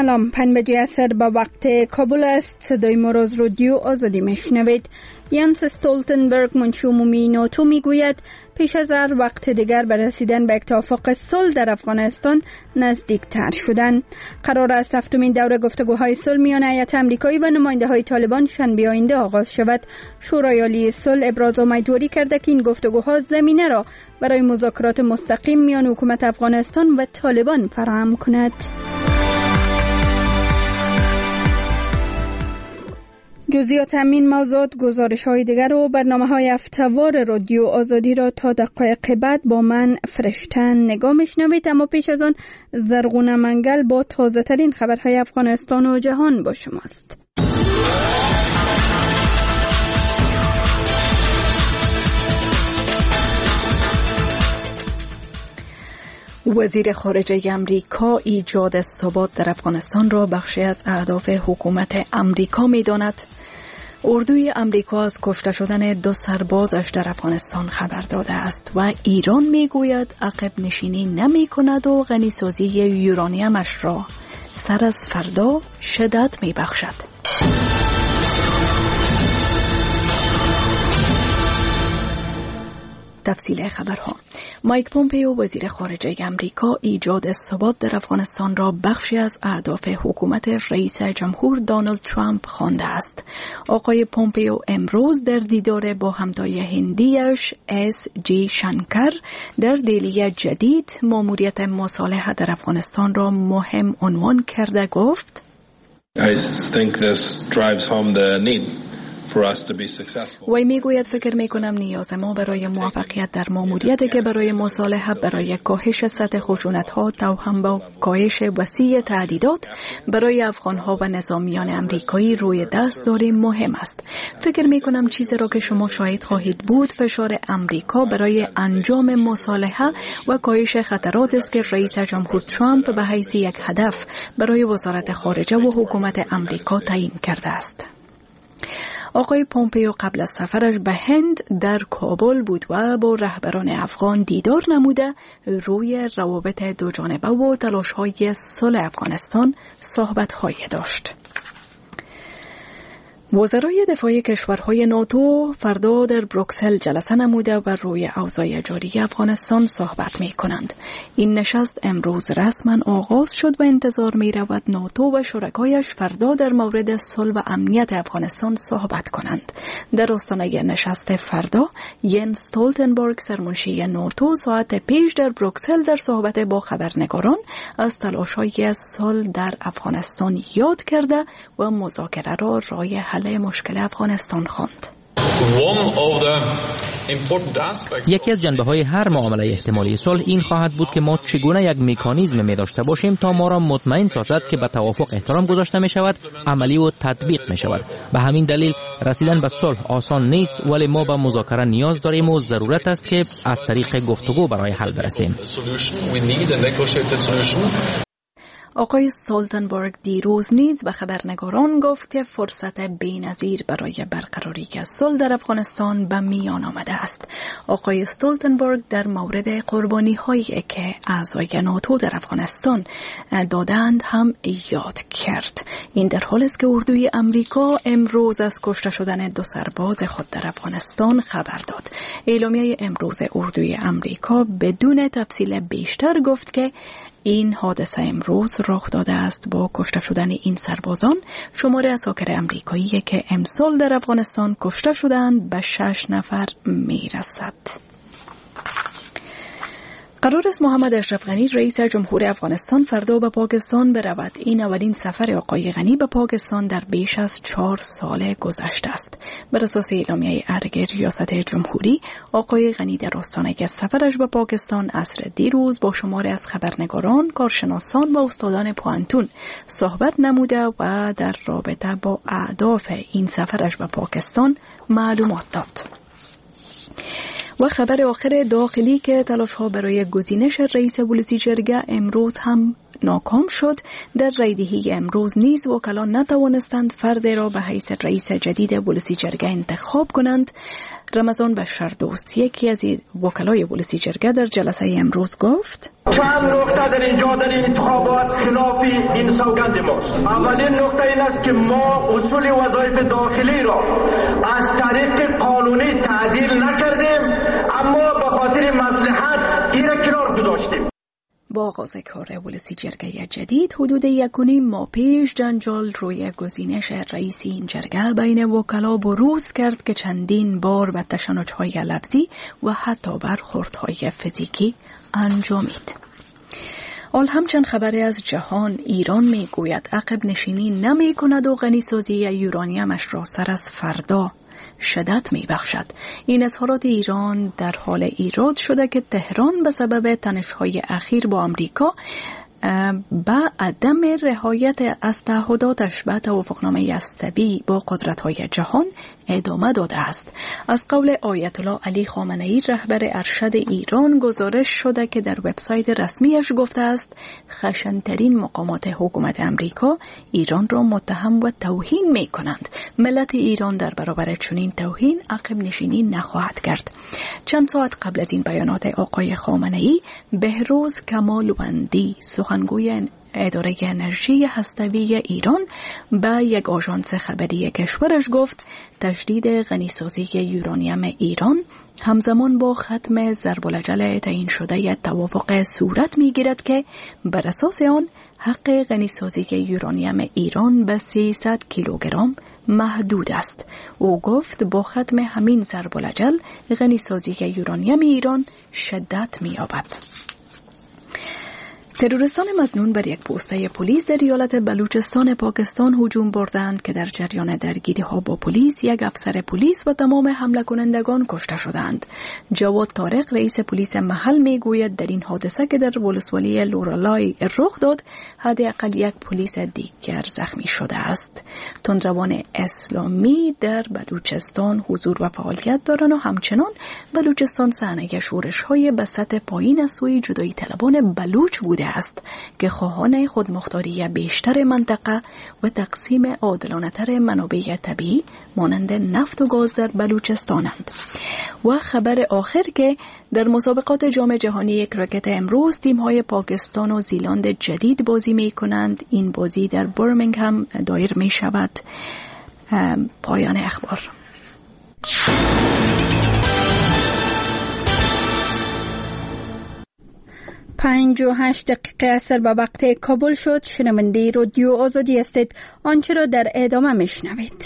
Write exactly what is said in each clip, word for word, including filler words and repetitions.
سلام، پنج بجه عصر با وقت کابل است. صدای ما را از رادیو آزادی میشنوید. ینس استولتنبرگ منشی عمومی ناتو میگوید پیش از هر وقت دیگر به رسیدن به یک توافق صلح در افغانستان نزدیکتر شدن. قرار است هفتمین دوره گفتگوهای صلح میان هیئت آمریکایی و نماینده‌های طالبان شنبه آینده آغاز شود. شورای عالی صلح ابراز امیدواری کرده که این گفتگوها زمینه را برای مذاکرات مستقیم میان حکومت افغانستان و طالبان فراهم کند. جزئیات همین موضوعات، گزارش های دیگر و برنامه های هفته‌وار رادیو آزادی را تا دقایق بعد با من فرشتن نگاه میشنوید. اما پیش از آن زرغونه منگل با تازه ترین خبرهای افغانستان و جهان با شماست. وزیر خارجه امریکا ایجاد ثبات در افغانستان را بخشی از اهداف حکومت امریکا می‌داند. اردوی امریکا از کشته شدن دو سربازش در افغانستان خبر داده است و ایران میگوید عقب نشینی نمی کند و غنیسازی یورانیمش را سر از فردا شدت می بخشد. تفصیل خبرها. مایک پومپیو وزیر خارجه امریکا ایجاد ثبات در افغانستان را بخشی از اهداف حکومت رئیس جمهور دونالد ترامپ خوانده است. آقای پومپیو امروز در دیدار با همتای هندیش اس جی شنکر در دهلی جدید ماموریت مصالحه در افغانستان را مهم عنوان کرده گفت: I think this drives home the need. وی میگوید فکر میکنم نیاز ما برای موفقیت در ماموریتی که برای مصالحه، برای کاهش سطح خشونت‌ها، توهم با کاهش وسیع تهدیدات برای افغان‌ها و نظامیان امریکایی روی دست داریم مهم است. فکر میکنم چیزی را که شما شاهد خواهید بود فشار امریکا برای انجام مصالحه و کاهش خطرات است که رئیس جمهور ترامپ به حیث یک هدف برای وزارت خارجه و حکومت امریکا تعیین کرده است. آقای پومپیو قبل از سفرش به هند در کابل بود و با رهبران افغان دیدار نموده روی روابط دوجانبه و تلاش‌های صلح افغانستان صحبت‌هایی داشت. وزرای دفاع کشورهای ناتو فردا در بروکسل جلسه نموده و روی اوضاع جاری افغانستان صحبت می کنند. این نشست امروز رسما آغاز شد و انتظار می رود ناتو و شرکایش فردا در مورد صلح و امنیت افغانستان صحبت کنند. در آستانه نشست فردا، ینس استولتنبرگ سرمنشی ناتو ساعت پیش در بروکسل در صحبت با خبرنگاران از تلاش‌های صلح در افغانستان یاد کرده و مذاکره را راه حل مشکل افغانستان خواند. یکی از جنبه‌های هر معامله احتمالی صلح این خواهد بود که ما چگونه یک مکانیزم می داشته باشیم تا ما را مطمئن سازد که به توافق احترام گذاشته می شود، عملی و تطبیق می شود. به همین دلیل رسیدن به صلح آسان نیست، ولی ما به مذاکره نیاز داریم و ضرورت است که از طریق گفتگو برای حل برسیم. آقای استولتنبرگ دیروز نیز به خبرنگاران گفت که فرصت بی‌نظیر برای برقراری صلح در افغانستان به میان آمده است. آقای استولتنبرگ در مورد قربانی‌هایی که اعضای ناتو در افغانستان دادند هم یاد کرد. این در حالی است که اردوی امریکا امروز از کشته شدن دو سرباز خود در افغانستان خبر داد. اعلامیه امروز اردوی امریکا بدون تفصیل بیشتر گفت که این حادثه امروز رخ داده است. با کشته شدن این سربازان شمار اساکر امریکایی که امسال در افغانستان کشته شدند به شش نفر میرسد. قرار است محمد اشرف غنی رئیس جمهور افغانستان فردا به پاکستان برود. این اولین سفر آقای غنی به پاکستان در بیش از چهار سال گذشته است. بر اساس اعلامیه ارگ ریاست جمهوری، آقای غنی در آستانه سفرش به پاکستان عصر دیروز با شماری از خبرنگاران، کارشناسان و استادان پوهنتون صحبت نموده و در رابطه با اهداف این سفرش به پاکستان معلومات داد. و خبر آخر داخلی که تلاش‌ها برای گزینش رئیس ولسی جرگه امروز هم ناکام شد. در رایدهی امروز نیز وکلان نتوانستند فرد را به حیث رئیس جدید ولسی جرگه انتخاب کنند. رمضان بشردوست، یکی از وکلای ولسی جرگه، در جلسه امروز گفت: چند نکته در اینجا در این انتخابات خلاف این سوگند ماست. اولین نکته این است که ما اصول وظایف داخلی را از طریق قانونی تعدیل نکردیم، اما به خاطر مصلحت این را کنار گذاشتیم. با آغاز کار ولسی جرگه جدید حدود یک و نیم ماه پیش جنجال روی گزینش رئیس این جرگه بین وکلا بروز کرد که چندین بار به تشنج‌های لفظی و حتی برخوردهای فیزیکی انجامید. آل همچنین خبری از جهان، ایران می گوید عقب نشینی نمی کند و غنیسازی یورانیمش را سر از فردا شدت می بخشد. این اظهارات ایران در حال ایراد شده که تهران به سبب تنش‌های اخیر با آمریکا با عدم رعایت از تعهداتش به توافقنامه اسطبی با قدرت‌های جهان ادامه داده است. از قول آیت الله علی خامنه‌ای رهبر ارشد ایران گزارش شده که در وبسایت رسمیش گفته است خشن‌ترین مقامات حکومت امریکا ایران را متهم و توهین می‌کنند. ملت ایران در برابر چنین توهین عقب نشینی نخواهد کرد. چند ساعت قبل از این بیانات آقای خامنه‌ای، بهروز کمالوندی سخنگوی اداره انرژی هسته‌ای ایران به یک آژانس خبری کشورش گفت تجدید غنیسازی یورانیم ایران همزمان با ختم ضرب الاجل تعیین شده توافق صورت می‌گیرد که بر اساس آن حق غنیسازی یورانیم ایران به سیصد کیلوگرم محدود است. او گفت با ختم همین ضرب الاجل غنیسازی یورانیم ایران شدت می‌یابد. تروریستان مظنون بر یک پوسته پلیس در ایالت بلوچستان پاکستان هجوم بردند که در جریان درگیری ها با پلیس یک افسر پلیس و تمام حمله کنندگان کشته شدند. جواد طارق رئیس پلیس محل می گوید در این حادثه که در ولسوالی لورالای رخ داد حداقل یک پلیس دیگر زخمی شده است. تندروان اسلامی در بلوچستان حضور و فعالیت دارند و همچنان بلوچستان صحنه شورش های به سطح پایین از سوی جدایی طلبان بلوچ بوده است که خواهان خودمختاری بیشتر منطقه و تقسیم عادلانه‌تر منابع طبیعی مانند نفت و گاز در بلوچستانند. و خبر آخر که در مسابقات جام جهانی کرکت امروز تیم‌های پاکستان و زیلند جدید بازی می‌کنند. این بازی در برمنگهم دایر می‌شود. پایان اخبار. پنج و هشت دقیقه اثر به وقت کابل شد. شنونده رادیو آزادی هستید. آنچه را در ادامه میشنوید.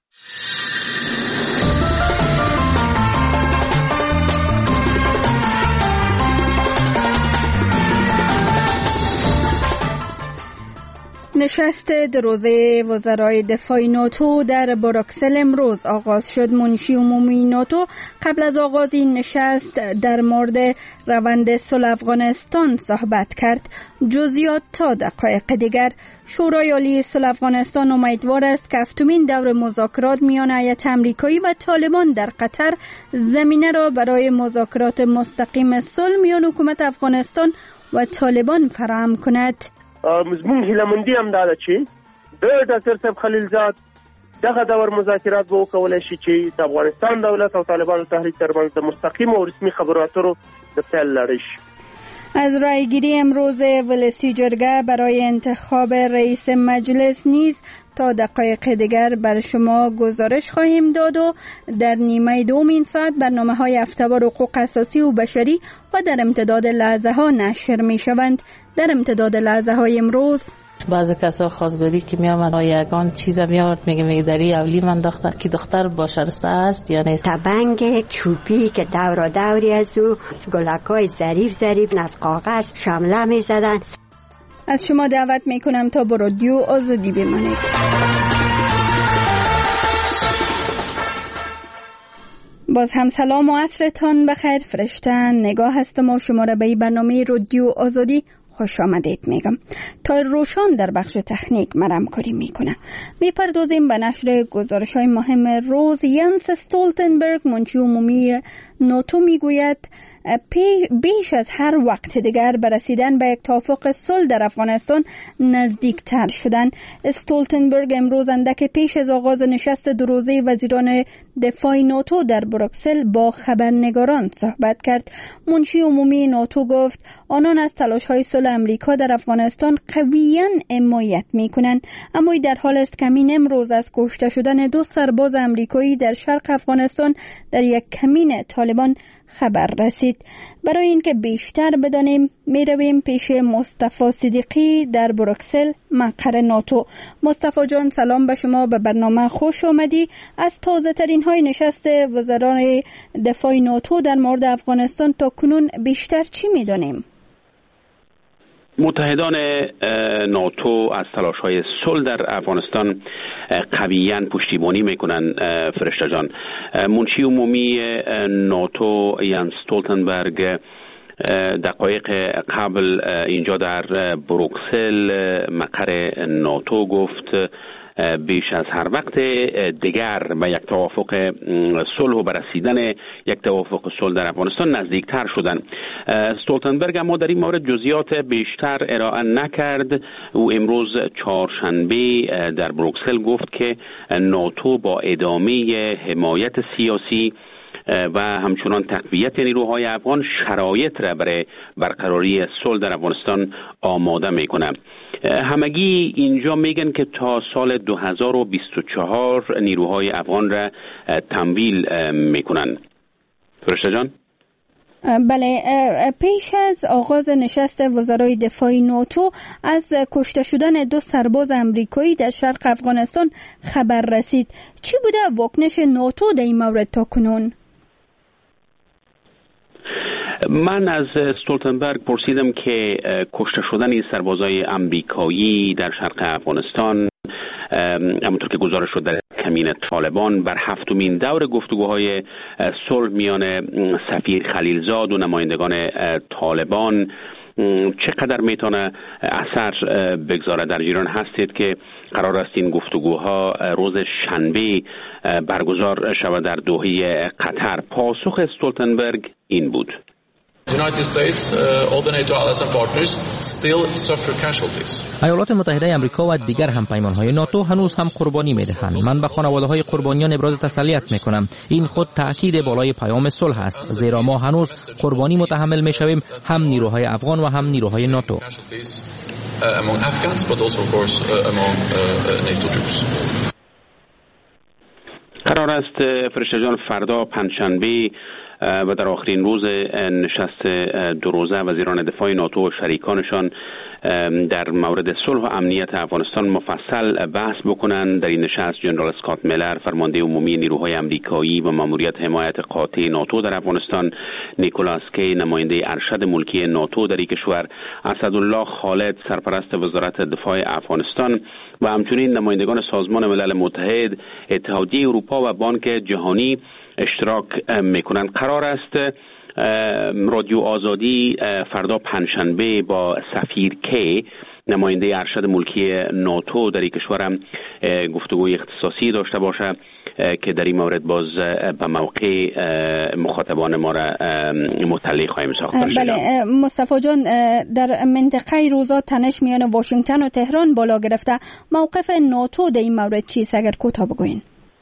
نشست دو روزه وزرای دفاع ناتو در بروکسل امروز آغاز شد. منشی عمومی ناتو قبل از آغاز این نشست در مورد روند صلح افغانستان صحبت کرد. جزئیات تا دقایق دیگر. شورای عالی صلح افغانستان امیدوار است که هفتمین دور مذاکرات میان هیئت آمریکایی و طالبان در قطر زمینه را برای مذاکرات مستقیم صلح میان حکومت افغانستان و طالبان فراهم کند. مضمون هیله‌مندي هم دا ده چې د ډاکټر صاحب خلیلزاد دغه دور مذاکرات به وکولای شي چې د افغانستان دولت او طالبانو تحریک ترمنځ د مستقیم او رسمي خبرو اترو د پیل لړۍ شي. از رایگیری امروز ولسی جرگه برای انتخاب رئیس مجلس نیز تا دقایق دیگر بر شما گزارش خواهیم داد و در نیمه دوم این ساعت برنامه‌های هفته‌وار حقوق اساسی و بشری و در امتداد لحظه ها نشر می شوند. در امتداد لحظه های امروز بعضی کسا خواستگاری که می آمد یگان چیز می آمد میگه میگه دری اولی من دختر که دختر با شرسته است یا نیست. تبنگ چوبی که دورا دوری از او گلکای ظریف ظریف از کاغذ شمله می زدن. از شما دعوت می کنم تا با رادیو آزادی بمانید. باز هم سلام و عصرتان بخیر. فرشتن نگاه هستم و شما را به برنامه رادیو آزادی خوش آمدید میگم. تا روشان در بخش تکنیک مرم کاری میکنه. میپردازیم به نشر گزارش های مهم روز. ینس استولتنبرگ منشی عمومی ناتو میگوید بیش از هر وقت دیگر به رسیدن به یک توافق صلح در افغانستان نزدیکتر شدند. استولتنبرگ امروز اندک پیش از آغاز نشست دو روزه وزیران دفاع ناتو در بروکسل با خبرنگاران صحبت کرد. منشی عمومی ناتو گفت آنان از تلاش‌های صلح امریکا در افغانستان قویاً حمایت می‌کنند، اما در حال است که همین امروز از کشته شدن دو سرباز امریکایی در شرق افغانستان در یک کمین طالبان خبر رسید. برای اینکه بیشتر بدانیم میرویم پیش مصطفی صدیقی در بروکسل مقر ناتو. مصطفی جان سلام به شما، به برنامه خوش آمدی. از تازه ترین های نشست وزران دفاع ناتو در مورد افغانستان تا کنون بیشتر چی میدانیم؟ متحدان ناتو از تلاش‌های صلح در افغانستان قویاً پشتیبانی میکنن. فرشته جان، منشی عمومی ناتو یانس استولتنبرگ دقایق قبل اینجا در بروکسل مقر ناتو گفت بیش از هر وقت دیگر به یک توافق صلح و برسیدن یک توافق صلح در افغانستان نزدیکتر شدند. استولتنبرگ اما در این مورد جزئیات بیشتر ارائه نکرد. او امروز چهارشنبه در بروکسل گفت که ناتو با ادامه حمایت سیاسی و همچنان تقویت نیروهای افغان شرایط را برای برقراری صلح در افغانستان آماده میکنه. همگی اینجا میگن که تا سال دو هزار و بیست و چهار نیروهای افغان را تمویل میکنن. فرشته جان؟ بله، پیش از آغاز نشست وزرای دفاع ناتو از کشته شدن دو سرباز امریکایی در شرق افغانستان خبر رسید. چی بوده واکنش ناتو در این مورد تا کنون؟ من از استولتنبرگ پرسیدم که کشته شدن این سربازای امریکایی در شرق افغانستان همونطور که گزارش شد در کمین طالبان بر هفتمین دور گفتگوهای صلح میان سفیر خلیلزاد و نمایندگان طالبان چقدر میتونه اثر بگذاره. در جریان هستید که قرار است این گفتگوها روز شنبه برگزار شود در دوحه قطر. پاسخ استولتنبرگ این بود: ایالات متحده آمریکا و دیگر همپیمانهای ناتو هنوز هم قربانی میدهند. من به خانواده‌های قربانیان ابراز تسلیت میکنم. این خود تأکید بالای پیام صلح است، زیرا ما هنوز قربانی متحمل میشویم، هم نیروهای افغان و هم نیروهای ناتو. قرار است فرشته جان فردا پنجشنبه و در آخرین روز نشست دو روزه وزیران دفاع ناتو و شریکانشان در مورد صلح و امنیت افغانستان مفصل بحث بکنند. در این نشست جنرال اسکات میلر فرمانده عمومی نیروهای امریکایی و ماموریت حمایت قاطع ناتو در افغانستان، نیکولاس کی نماینده ارشد ملکی ناتو در این کشور، اسدالله خالد سرپرست وزارت دفاع افغانستان و همچنین نمایندگان سازمان ملل متحد، اتحادیه اروپا و بانک جهانی اشتراک میکنند. قرار است رادیو آزادی فردا پنجشنبه با سفیر کی نماینده ارشد ملکی ناتو در این کشور هم گفتگوی اختصاصی داشته باشه که در این مورد باز به موقع مخاطبان ما را مطلع خواهیم ساخت. بله مصطفی جان، در منطقه روزا تنش میان واشنگتن و تهران بالا گرفته. موقف ناتو در این مورد چیست اگر کوتاه بگوین؟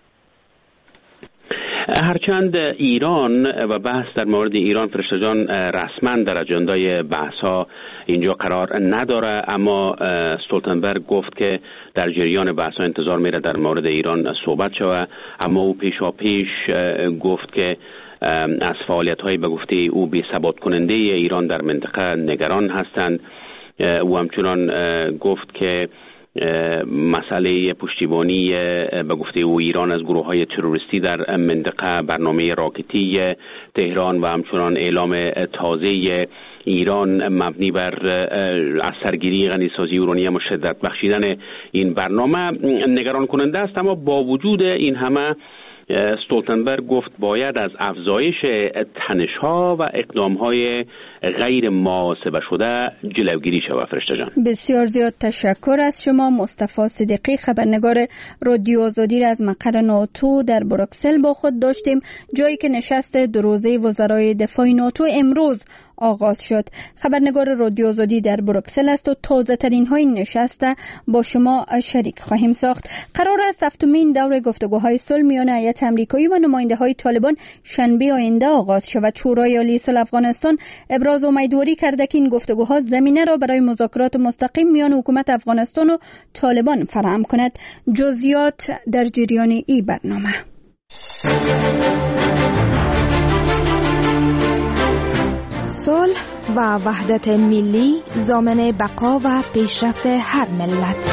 هرچند ایران و بحث در مورد ایران فرشته جان رسما در اجندای بحث ها اینجا قرار نداره، اما استولتنبرگ گفت که در جریان بحث ها انتظار میره در مورد ایران صحبت شود، اما او پیشا پیش گفت که از فعالیت های به گفته او بی ثبات کننده ایران در منطقه نگران هستند. او همچنان گفت که مسئله پشتیبانی به گفته او ایران از گروه های تروریستی در منطقه، برنامه راکتی تهران و همچنان اعلام تازه ایران مبنی بر از سرگیری غنیسازی اورانیم و شدت بخشیدن این برنامه نگران کننده است. اما با وجود این همه استولتنبرگ گفت باید از افزایش تنش‌ها و اقدام‌های غیر محاسبه شده جلوگیری شود. فرشته جان، بسیار زیاد تشکر از شما. مصطفی صدیقی، خبرنگار رادیو آزادی را از مقر ناتو در بروکسل با خود داشتیم، جایی که نشست دو روزه وزرای دفاع ناتو امروز آغاز شد. خبرنگار رادیو آزادی در بروکسل است و تازه ترین های نشست با شما شریک خواهیم ساخت. قرار است هفتمین دور گفتگوهای صلح میان هیئت آمریکایی و نماینده های طالبان شنبه آینده آغاز شود. شورای عالی صلح افغانستان ابراز امیدواری کرده که این گفتگوها زمینه را برای مذاکرات مستقیم میان حکومت افغانستان و طالبان فراهم کند. جزئیات در جریان این برنامه. صلح و وحدت ملی ضامن بقا و پیشرفت هر ملت.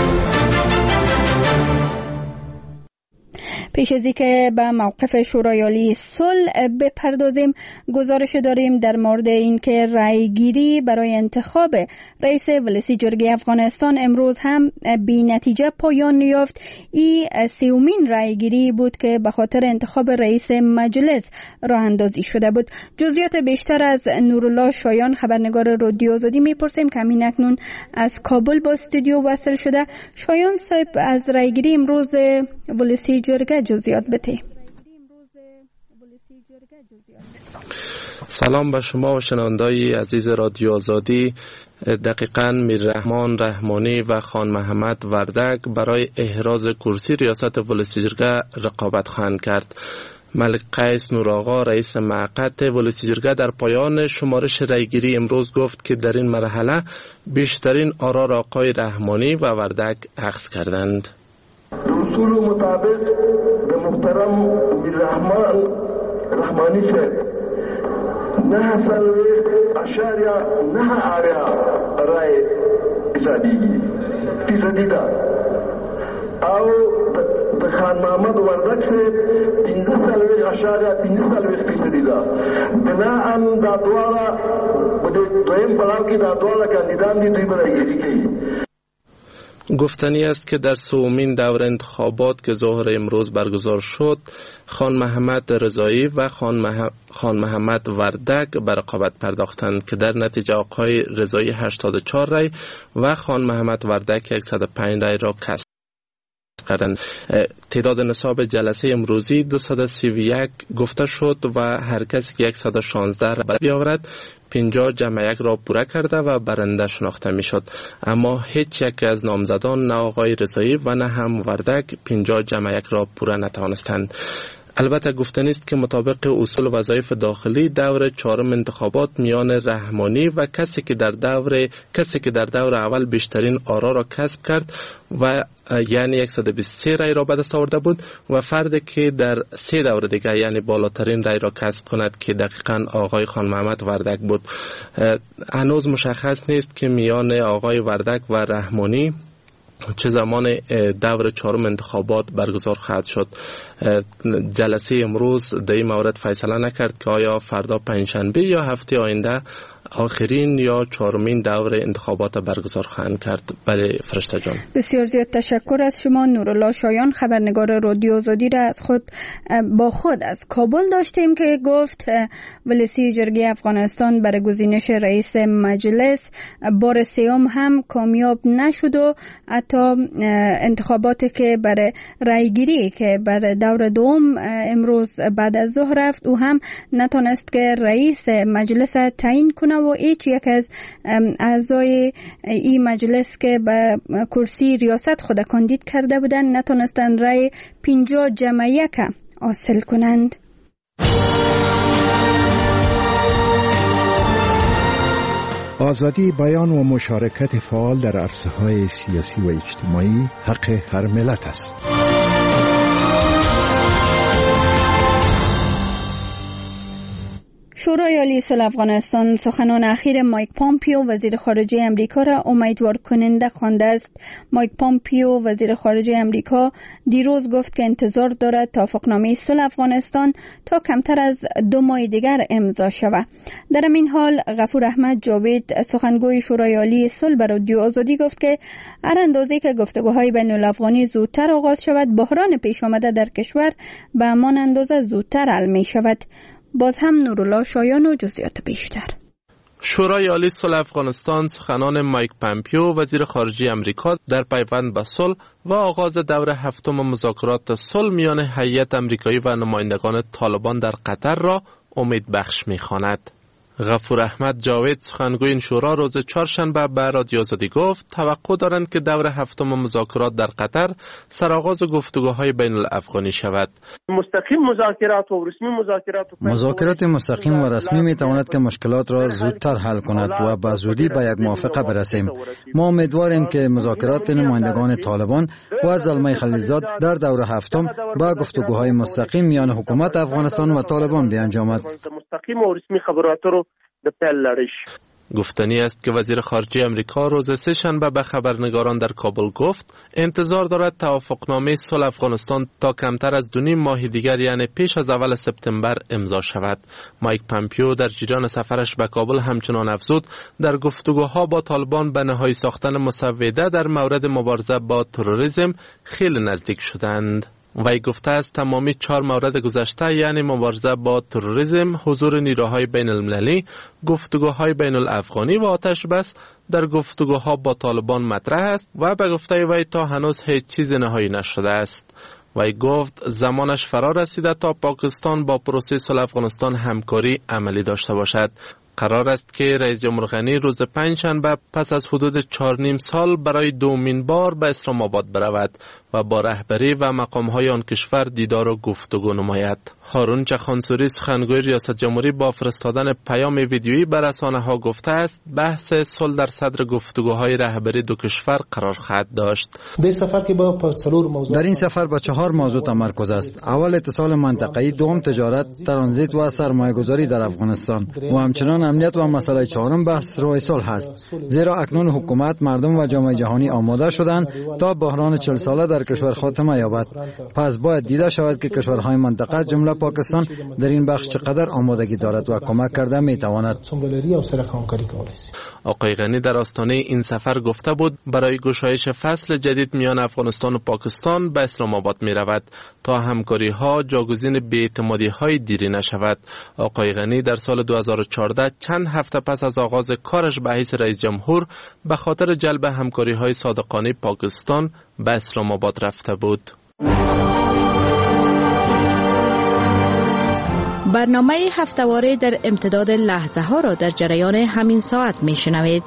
پیش از اینکه به موقف شورای عالی صلح بپردازیم، گزارش داریم در مورد اینکه رأیگیری برای انتخاب رئیس ولسی جرگه افغانستان امروز هم بی نتیجه پایان یافت. این سومین رأیگیری بود که به خاطر انتخاب رئیس مجلس راه اندازی شده بود. جزئیات بیشتر از نورالله شایان، خبرنگار رادیو آزادی میپرسیم که همین اکنون از کابل با استودیو وصل شده. شایان صاحب، از رأیگیری امروز ولسی جرگه جزئیات بده. سلام به شما و شنوندای عزیز رادیو آزادی. دقیقاً میررحمان رحمانی و خان محمد وردک برای احراز کرسی ریاست ولسی جرگه رقابت خواهند کرد. ملک قیس نوراغا، رئیس موقت ولسی جرگه، در پایان شمارش رأیگیری امروز گفت که در این مرحله بیشترین آرا را آقای رحمانی و وردک اخذ کردند. اصول مطابق به محترم میررحمان رحمانی سے نه سلوی اشاریا نه آریا رای حسابی فیصدی دا او به خان محمد وردک سے پینزه سلوی اشاریا پینزه سلوی فیصدی دا. بناءً دا دوالا دویم پلاو کی دا دوالا کاندیدان دی دوی برای گیری کی. گفتنی است که در سومین دور انتخابات که ظهر امروز برگزار شد، خان محمد رضایی و خان, مح... خان محمد وردک به رقابت پرداختند که در نتیجه آقای رضایی هشتاد و چهار رای و خان محمد وردک صد و پنج رای را کسب کردند. تعداد نصاب جلسه امروزی دویست و سی و یک گفته شد و هر کسی که صد و شانزده را بیاورد پنجاه جمع یک را پوره کرده و برنده شناخته می شد. اما هیچ یک از نامزدان، نه آقای رضایی و نه هم وردک، پنجاه جمع یک را پوره نتوانستند. البته گفتنی است که مطابق اصول وظایف داخلی دور چهارم انتخابات میان رحمانی و کسی که در دور کسی که در دور اول بیشترین آرا را کسب کرد و یعنی صد و بیست و سه رای را به دست آورده بود و فردی که در سه دور دیگر یعنی بالاترین رای را کسب کند که دقیقاً آقای خان محمد وردک بود. هنوز مشخص نیست که میان آقای وردک و رحمانی چه زمان دور چهارم انتخابات برگزار خواهد شد. جلسه امروز در این مورد فیصله نکرد که آیا فردا پنجشنبه یا هفته آینده آخرین یا چهارمین دور انتخابات برگزار خواهند کرد. بله فرشته جان، بسیار زیاد تشکر از شما. نورالله شایان، خبرنگار رادیو آزادی را از خود با خود از کابل داشتیم که گفت ولسی جرگه افغانستان برای گزینش رئیس مجلس بار سیوم هم کامیاب نشد و حتی انتخاباتی که برای رأیگیری که برای دور دوم امروز بعد از ظهر رفت او هم نتونست که رئیس مجلس تعیین کنه و هیچ یک از اعضای این مجلس که به کرسی ریاست خود کاندید کرده بودند نتونستند رای پنجاه جمع یک حاصل کنند. آزادی بیان و مشارکت فعال در عرصه‌های سیاسی و اجتماعی حق هر ملت است. شورای عالی صلح افغانستان سخنان اخیر مایک پامپیو وزیر خارجه امریکا را امیدوار کننده خوانده است. مایک پامپیو وزیر خارجه امریکا دیروز گفت که انتظار دارد توافقنامه صلح افغانستان تا کمتر از دو ماه دیگر امضا شود. در این حال غفور احمد جاوید سخنگوی شورای عالی صلح به رادیو آزادی گفت که هر اندازه که گفتگوهای بین الافغانی زودتر آغاز شود، بحران پیش آمده در کشور به همان اندازه زودتر حل می شود. باز هم نورالله شایان و جزئیات بیشتر. شورای عالی صلح افغانستان سخنان مایک پامپیو وزیر خارجه امریکا در پیوند به صلح و آغاز دور هفتم مذاکرات صلح میان هیئت امریکایی و نمایندگان طالبان در قطر را امید بخش می‌خواند. غفور احمد جاوید سخنگوی این شورا روز چهارشنبه به رادیو آزادی گفت توقع دارند که دور هفتم مذاکرات در قطر سرآغاز گفتگوهای بین الافغانی شود. مستقیم مذاکرات و رسمی مذاکرات مذاکرات مستقیم و رسمی می تواند که مشکلات را زودتر حل کند و به زودی به یک موافقه برسیم. ما امیدواریم که مذاکرات نمایندگان طالبان و زلمه خلیلزاد در دور هفتم با گفتگوهای مستقیم میان حکومت افغانستان و طالبان بیانجامد. مستقیم و رسمی خبرات رو به پل لرش. گفتنی است که وزیر خارجه امریکا روز سه شنبه به خبرنگاران در کابل گفت انتظار دارد توافقنامه صلح افغانستان تا کمتر از دو نیم ماه دیگر یعنی پیش از اول سپتامبر امضا شود. مایک پامپیو در جریان سفرش به کابل همچنان افزود در گفتگوها با طالبان به نهایی ساختن مسوده در مورد مبارزه با تروریسم خیلی نزدیک شدند. وی گفته است تمامی چهار مورد گذشته یعنی مبارزه با تروریسم، حضور نیروهای بین المللی، گفتگوهای بین الافغانی و آتش بس در گفتگوها با طالبان مطرح است و به گفته وی تا هنوز هیچ چیز نهایی نشده است. وی گفت زمانش فرا رسیده تا پاکستان با پروسه صلح افغانستان همکاری عملی داشته باشد. قرار است که رئیس جمهور غنی روز پنجشنبه پس از حدود چهار نیم سال برای دومین بار به اسلام آباد برود و با رهبری و مقام‌های آن کشور دیدار و گفتگو نماید. هارون چخانسوری سخنگوی ریاست جمهوری با فرستادن پیام ویدیویی به رسانه‌ها گفته است بحث صلح در صدر گفتگوهای رهبری دو کشور قرار خواهد داشت. در این سفر با چهار موضوع تمرکز است. اول اتصال منطقه‌ای، دوم تجارت، ترانزیت و سرمایه‌گذاری در افغانستان و همچنان امنیت و مسئله چهارم بحث روی صلح است. زیرا اکنون حکومت، مردم و جامعه جهانی آماده شدند تا بحران چهل ساله در کشور خاتمه یابد. پس باید دیده شود که کشورهای منطقه جمله پاکستان در این بخش چقدر آمادگی دارد و کمک کرده می تواند. آقای غنی در آستانه این سفر گفته بود برای گشایش فصل جدید میان افغانستان و پاکستان به اسلام آباد می رود تا همکاری ها جاگزین بی‌اعتمادی های دیری نشود. آقای غنی در سال دو هزار و چهارده چند هفته پس از آغاز کارش به حیث رئیس جمهور به خاطر جلب همکاری های صادقانه پاکستان به اسلام آباد رفته بود. برنامه هفته‌واره در امتداد لحظه ها را در جریان همین ساعت می شنوید.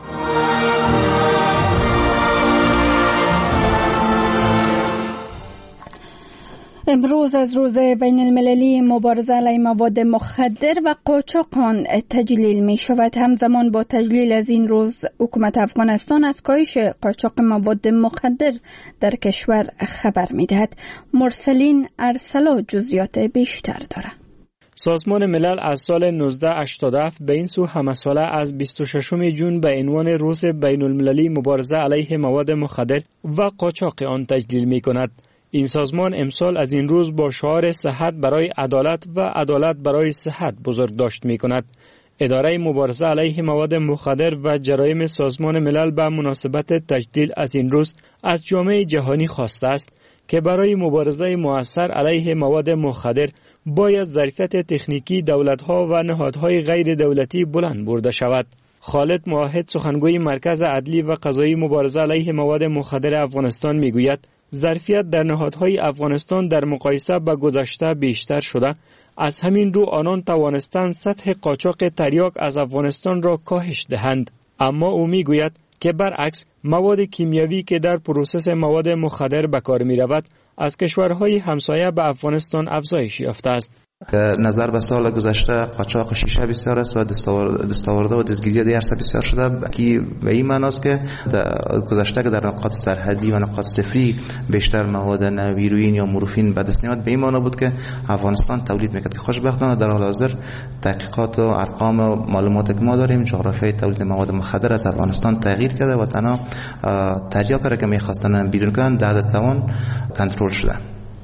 امروز از روز بین المللی مبارزه علیه مواد مخدر و قاچاق آن تجلیل می شود. همزمان با تجلیل از این روز حکومت افغانستان از کاهش قاچاق مواد مخدر در کشور خبر می دهد. مرسلین ارسلا جزئیات بیشتر دارد. سازمان ملل از سال نوزده هشتاد و هفت به این سو همساله از بیست و ششم ژوئن به عنوان روز بین المللی مبارزه علیه مواد مخدر و قاچاق آن تجلیل می کند. این سازمان امسال از این روز با شعار صحت برای عدالت و عدالت برای صحت بزرگداشت می کند. اداره مبارزه علیه مواد مخدر و جرایم سازمان ملل به مناسبت تجلیل از این روز از جامعه جهانی خواسته است که برای مبارزه مؤثر علیه مواد مخدر باید ظرفیت تکنیکی دولت‌ها و نهادهای غیر دولتی بلند برده شود. خالد موحد سخنگوی مرکز عدلی و قضایی مبارزه علیه مواد مخدر افغانستان میگوید ظرفیت در نهادهای افغانستان در مقایسه با گذشته بیشتر شده، از همین رو آنان توانستند سطح قاچاق تریاک از افغانستان را کاهش دهند. اما او میگوید که برعکس مواد کیمیاوی که در پروسس مواد مخدر به کار می رود از کشورهای همسایه به افغانستان افزایش یافته است. نظر به سال گذشته قاچاق شیشه بسیار است و دستاورده و دزگیری دیگر بسیار شده که به این معناست که گذشته که در نقاط سرحدی و نقاط صفری بیشتر مواد نویروین یا مورفین به دست میاد، به این معنی بود که افغانستان تولید میکرد که خوشبختانه در حال حاضر تحقیقات و ارقام و معلوماتی که ما داریم جغرافیای تولید مواد مخدر از افغانستان تغییر کرده و تنها تریاکا که میخواستن بیرون کنن در حد توان کنترل شده.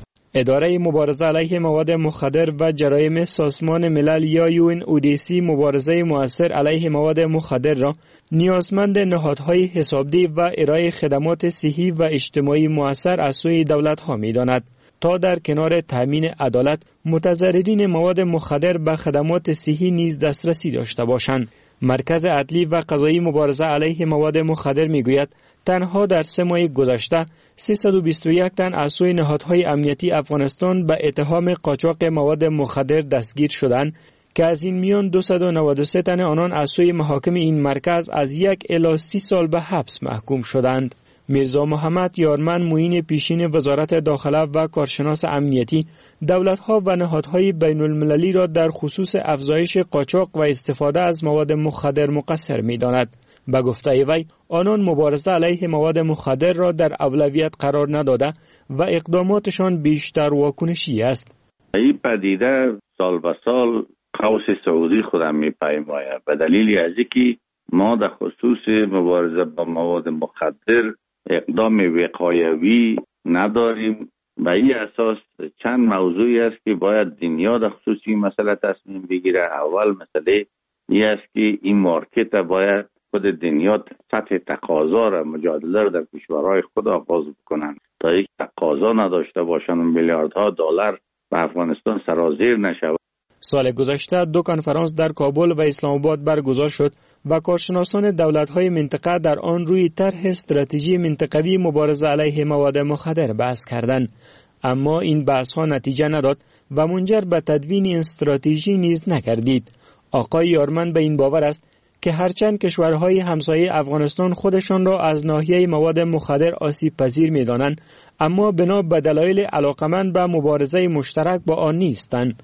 اداره مبارزه علیه مواد مخدر و جرایم سازمان ملل یا یو ان او دی سی مبارزه مؤثر علیه مواد مخدر را نیازمند نهادهای حسابدهی و ارائه خدمات صحی و اجتماعی مؤثر از سوی دولت‌ها می‌داند تا در کنار تامین عدالت متضررین مواد مخدر به خدمات صحی نیز دسترسی داشته باشند. مرکز عدلی و قضایی مبارزه علیه مواد مخدر میگوید تنها در سه ماه گذشته سیصد و بیست و یک تن از سوی نهادهای امنیتی افغانستان به اتهام قاچاق مواد مخدر دستگیر شدند که از این میان دویست و نود و سه تن آنان از سوی محاکم این مرکز از یک الی سی سال به حبس محکوم شدند. میرزا محمد یارمن معین پیشین وزارت داخله و کارشناس امنیتی دولت‌ها و نهادهای بین المللی را در خصوص افزایش قاچاق و استفاده از مواد مخدر مقصر می‌داند. به گفته وی آنان مبارزه علیه مواد مخدر را در اولویت قرار نداده و اقداماتشان بیشتر واکنشی است. این پدیده سال به سال قوس سعودی خودم می‌پیماید به دلیل از اینکه ما در خصوص مبارزه با مواد مخدر اقدام وقایوی نداریم. به این اساس چند موضوعی است که باید دنیا در خصوص این مسئله تصمیم بگیره. اول مسئله این است که این مارکت باید خود دنیا سطح تقاضا را مجادله را در کشورهای خود آغاز بکنند تا یک تقاضا نداشته باشند و میلیاردها دلار به افغانستان سرازیر نشود. سال گذشته دو کنفرانس در کابل و اسلام آباد برگزار شد و کارشناسان دولت‌های منطقه در آن روی طرح استراتژی منطقوی مبارزه علیه مواد مخدر بحث کردند. اما این بحث‌ها نتیجه نداد و منجر به تدوین استراتژی نیز نگردید. آقای یارمن به این باور است که هرچند کشورهای همسایه افغانستان خودشان را از ناحیه مواد مخدر آسیب پذیر می‌دانند، اما بنا به دلایل علاقمند به مبارزه مشترک با آن نیستند.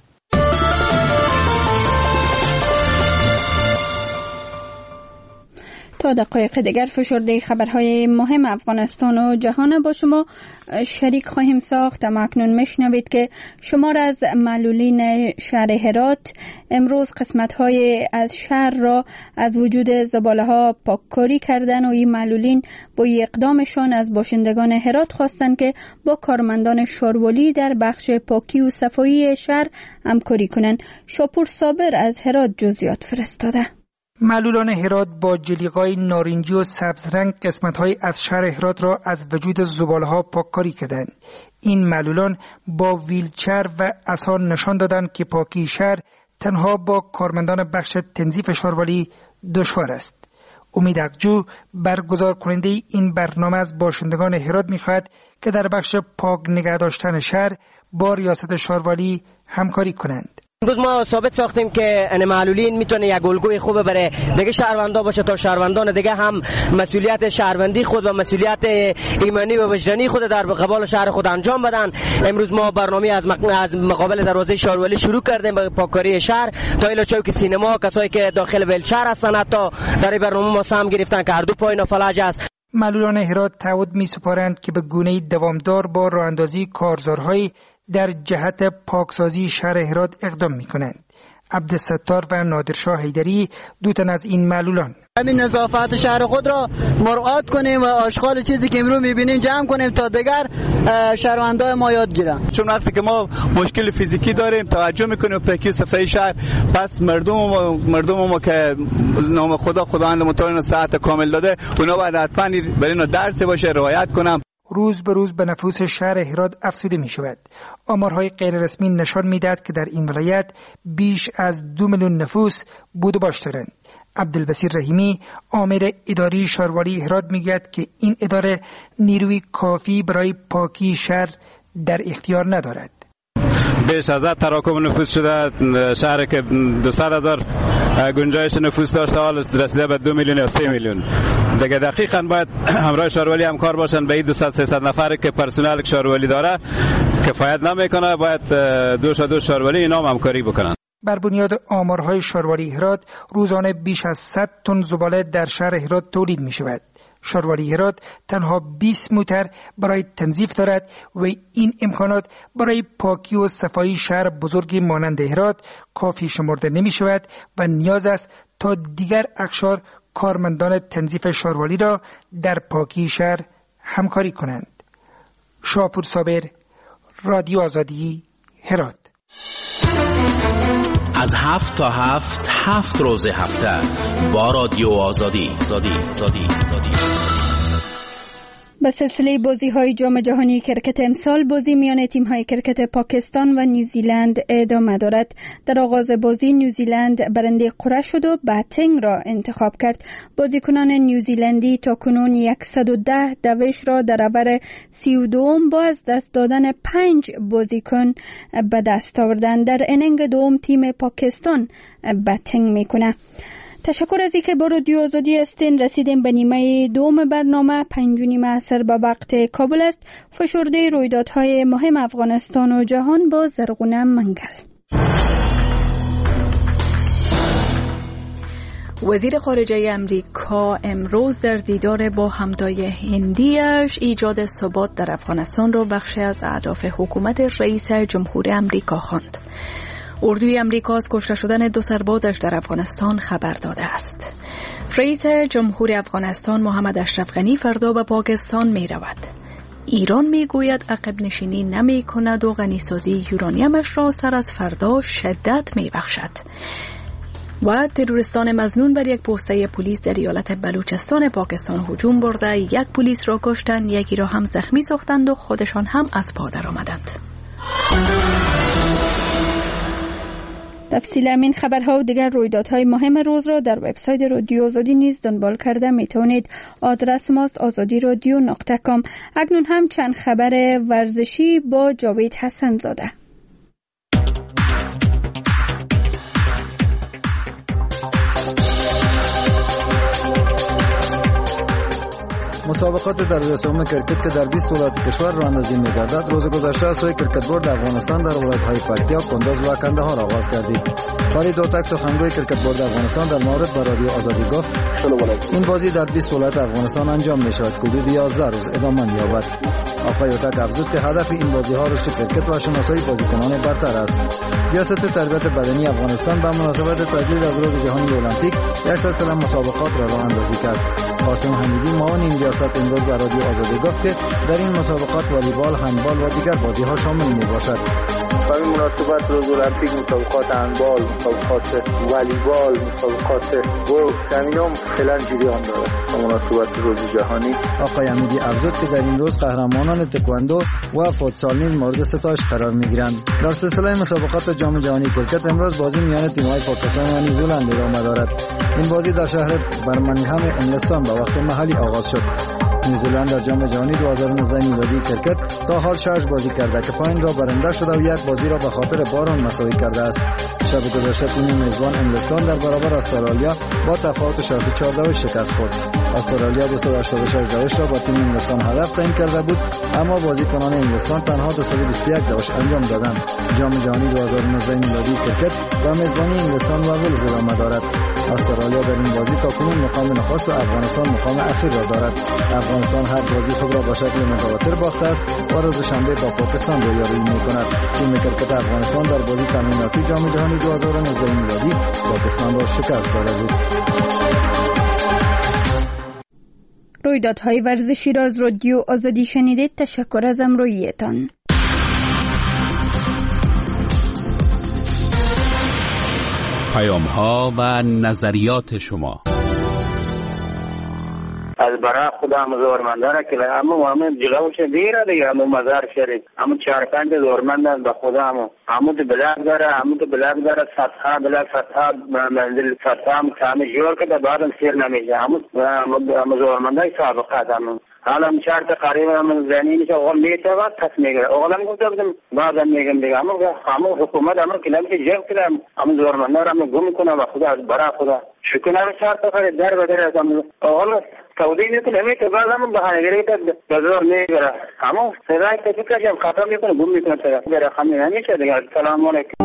تا دقایق دیگر فشرده خبرهای مهم افغانستان و جهان با شما شریک خواهیم ساخت. اما اکنون میشنوید که شمار از معلولین شهر هرات امروز قسمت‌های از شهر را از وجود زباله‌ها پاککاری کردن و این معلولین با اقدامشان از باشندگان هرات خواستند که با کارمندان شارولی در بخش پاکی و صفایی شهر همکاری کنند. شاپور صابر از هرات جزئیات فرستاده. معلولان هرات با جلیقه‌های نارنجی و سبز رنگ قسمت‌های از شهر هرات را از وجود زباله‌ها پاککاری کردند. این معلولان با ویلچر و عصا نشان دادند که پاکی شهر تنها با کارمندان بخش تنظیف شارولی دشوار است. امید اقجو برگزار کننده این برنامه از باشندگان هرات می‌خواهد که در بخش پاک نگه داشتن شهر با ریاست شارولی همکاری کنند. امروز ما ثابت ساختیم که ان معلولین میتونه یک الگوی خوبه برای دیگه شهروندا باشه تا شهروندان دیگه هم مسئولیت شهروندی خود و مسئولیت ایمانی و وجدانی خود در قبال شهر خود انجام بدن. امروز ما برنامه از از مقابل دروازه شارولی شروع کردیم به پاککاری شهر تا الی چوک سینما، کسایی که داخل ویلچر هستن حتی در برنامه ما سهم گرفتن که هر دو پای فلج است. معلولان هرات تعهد می‌سپارند که به گونه‌ای دوامدار با راه‌اندازی کارزارهای در جهت پاکسازی شهر هرات اقدام می‌کنند. عبدالستار و نادرشاه حیدری دو تن از این معلولان. همین نظافت شهر خود را مراعات کنیم و آشغال چیزی که امروز می‌بینیم جمع کنیم تا دیگر شهروندای ما یاد گیرن. چون وقتی که ما مشکل فیزیکی داریم توجه می‌کنیم به پاکی صفای شهر، پس مردم ما مردم ما که نام خدا خداوند متعال صحت کامل داده، اونا باید حتما برای اینا درس باشه، رعایت کنن. روز به روز به نفوس شهر هرات افزوده می شود. آمارهای غیر رسمی نشان می دهد که در این ولایت بیش از دو میلیون نفوس بود و باش دارند. عبدالبصیر رحیمی آمر اداری شارولی هرات می گوید که این اداره نیروی کافی برای پاکی شهر در اختیار ندارد. بیش از تراکم نفوس شده، شهر که دویست هزار گنجایش نفوس داشته، حال رسیده به دو میلیون یا سه میلیون. دیگه دقیقاً باید همراه شارولی همکار باشن. به این دویست سیصد نفر که پرسنل شارولی داره کفایت نمیکنه، باید دوش و دوش شارولی اینا هم همکاری بکنن. بر بنیاد آمارهای شارولی هرات روزانه بیش از صد تن زباله در شهر هرات تولید می شود. شارولی هرات تنها بیست موتر برای تنظیف دارد و این امکانات برای پاکی و صفایی شهر بزرگی مانند هرات کافی شمرده نمی شود و نیاز است تا دیگر اقشار کارمندان تنظیف شارولی را در پاکی شهر همکاری کنند. شاپور صابر، رادیو آزادی، هرات. از هفت تا هفت هفت روز هفته با رادیو آزادی زادی زادی زادی. به سلسله بازی های جام جهانی کرکت امسال بازی میان تیم های کرکت پاکستان و نیوزیلند ادامه دارد. در آغاز بازی نیوزیلند برنده قرعه شد و باتینگ را انتخاب کرد. بازیکنان نیوزیلندی تا کنون صد و ده دوش را در اوور سی و دوم با از دست دادن پنج بازیکن به دست آوردند. در اننگ دوم تیم پاکستان باتینگ میکنه. تشکر از اینکه با رادیو آزادی هستین. رسیدیم به نیمه دوم برنامه. پنج و نیم عصر به وقت کابل است. فشرده رویدادهای مهم افغانستان و جهان با زرغونه منگل. وزیر خارجه امریکا امروز در دیدار با همتای هندیش ایجاد ثبات در افغانستان را بخشی از اهداف حکومت رئیس جمهور امریکا خواند. اردوی امریکا از کشته شدن دو سربازش در افغانستان خبر داده است. رئیس جمهور افغانستان محمد اشرف غنی فردا به پاکستان می رود. ایران می گوید عقب نشینی نمی کند و غنیسازی یورانیمش را سر از فردا شدت می بخشد. و تروریستان مظنون بر یک پوسته پلیس در ایالت بلوچستان پاکستان هجوم برده، یک پلیس را کشتند، یکی را هم زخمی ساختند و خودشان هم از پا درآمدند. تفصیل همین خبرها و دیگر رویدادهای مهم روز را در وبسایت رادیو آزادی نیز دنبال کرده می توانید. آدرس ماست آزادی رادیو نقطه کام. اکنون هم چند خبر ورزشی با جاوید حسن زاده. مسابقات درجه سوم کرکت که در بیست ولایت کشور راهاندازی می‌گردد روز گذشته از سوی کرکت بورد افغانستان در ولایت‌های پکتیا، کندوز و کندهار آغاز گردید. خالد اوتک سخنگوی کرکت بورد افغانستان در مورد با رادیو آزادی گفت این بازی در بیست ولایت افغانستان انجام می‌شود که حدود یازده روز ادامه می‌یابد. آقای اوتک افزود که هدف این بازی‌ها رشد کرکت و شناسایی بازیکنان برتر است. ریاست تربیت بدنی افغانستان به مناسبت تجدید از روز جهانی المپیک یک سلسله مسابقات را راه اندازی کرد. قاسم حمیدی معاون این ریاست امروز در رادیو آزادی گفت که در این مسابقات والیبال، هندبال و دیگر بازی‌ها شامل می‌باشد. به این مناسبت روز المپیک مسابقات هندبال، مسابقات والیبال، مسابقات گلف همینام فعلا جریان داره. به مناسبت روز جهانی آقای حمیدی افزود که در این روز قهرمانان تکواندو و فوتسال نیز مورد ستایش قرار می‌گیرند. در سلسله مسابقات جام جهانی کرکت امروز بازی میان تیم‌های پاکستان و نیوزیلند ادامه دارد. این بازی در شهر برمنگهم انگلستان به وقت محلی آغاز شد. نیوزیلند در جام جهانی دو هزار و نوزده میلادی کرکت تا حال شش بازی کرده که پایین را برنده شده و یک بازی را به خاطر باران مساوی کرده است. شب گذشته تیم میزبان انگلستان در برابر استرالیا با تفاوت شصت و چهار دوش شکست خورد. استرالیا دویست و هشتاد و شش دوش را با تیم انگلستان هدف تعیین کرده بود، اما بازیکنان انگلستان تنها دویست و بیست و یک دوش انجام دادند. جام جهانی دو هزار و نوزده میلادی کرکت و میزبانی انگلستان و ولز ادامه دارد. استرالیا در این بازی تاکنون مقام نخست و افغانستان مقام اخیر را دارد. افغانستان هر بازی خود را با شکل متواتر باخته است و روز شنبه با پاکستان رویارویی می‌کند. تیم کرکت افغانستان در بازی تمریناتی جام جهانی دو هزار و نوزده میلادی پاکستان را شکست داده بود. رویدادهای ورزشی را از رادیو آزادی شنیدید. تشکر از همراهیتان. پیام‌ها و نظریات شما از برای خدا مزورمندانه که همه همه جلوش دیره دیگه همه مزار شریف همه چهار پنج زورمندان به خدا همه همه بلاک داره همه بلاک داره سطحه بلاک سطحه منزل سطحه هم کامل جور که بعدم سیر نمیشه همه مزورمندان سابقات همه حالا چهار تا قریب من زنی میشه اول میته بعد پس میگه اولم گفتم بعدم میگم دیگه اما همون حکومت اما کلام که جنگ کردم اما زورمندار اما گم کنه و خدا برای خدا شکر نمی چهار تا قریب در بدر از اما اول سعودی میکنه میته بعد اما بهانه گرفت بازار میگره اما سرای تفکر جام خطا میکنه گم میکنه برای همین نمیشه دیگه. سلام علیکم.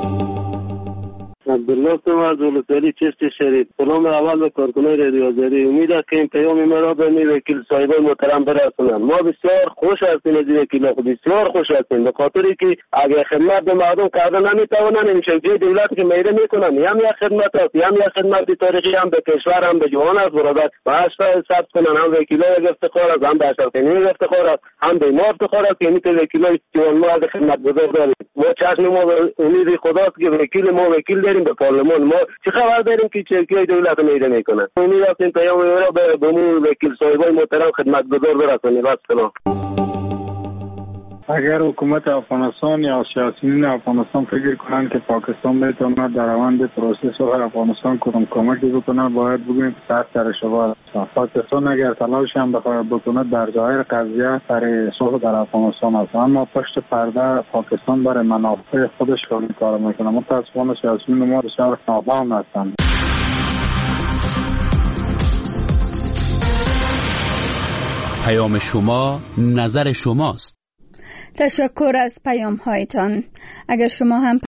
عبدالله تو از ولسوالی چشت شریف. سلام اول به کارکنان رادیو آزادی. امید است که این پیام مرا به می وکیل صاحبان محترم برسانند. ما بسیار خوش هستیم از این وکیل خود بسیار خوش هستیم به خاطری که اگر خدمت به مردم کردن نمیتوانند این شکلی دولت که میره میکنن هم یک خدمت است هم یک خدمت تاریخی هم به کشور هم به جوان است برادر و هشت ثبت کنن هم وکیلای افتخار است هم بشرطینی افتخار است هم به ما افتخار است که میتونه وکیلای جوان ما از خدمت گزار داریم. ما چشم ما امید خداست که وکیل ما وکیل داریم به پارلمان. ما چه خبر داریم که چرکی دولت میده میکنه. امید است این پیام را به بمون وکیل صاحبای محترم خدمت گزار برسونید. السلام. اگر حکومت افغانستان یا سیاسیون افغانستان فکر کنند که پاکستان بتواند در روند پروسه صلح افغانستان کدام کمکی بکنند باید بگوییم که تحت اشتباه است. پاکستان اگر تلاش هم بخواهد بکند در ظاهر قضیه برای صلح در افغانستان است، اما پشت پرده پاکستان برای منافع خودش کار میکنه. متاسفانه سیاسیون ما بسیار نافهم هستند. پیام شما نظر شماست. تشکر از پیام هایتان. اگر شما هم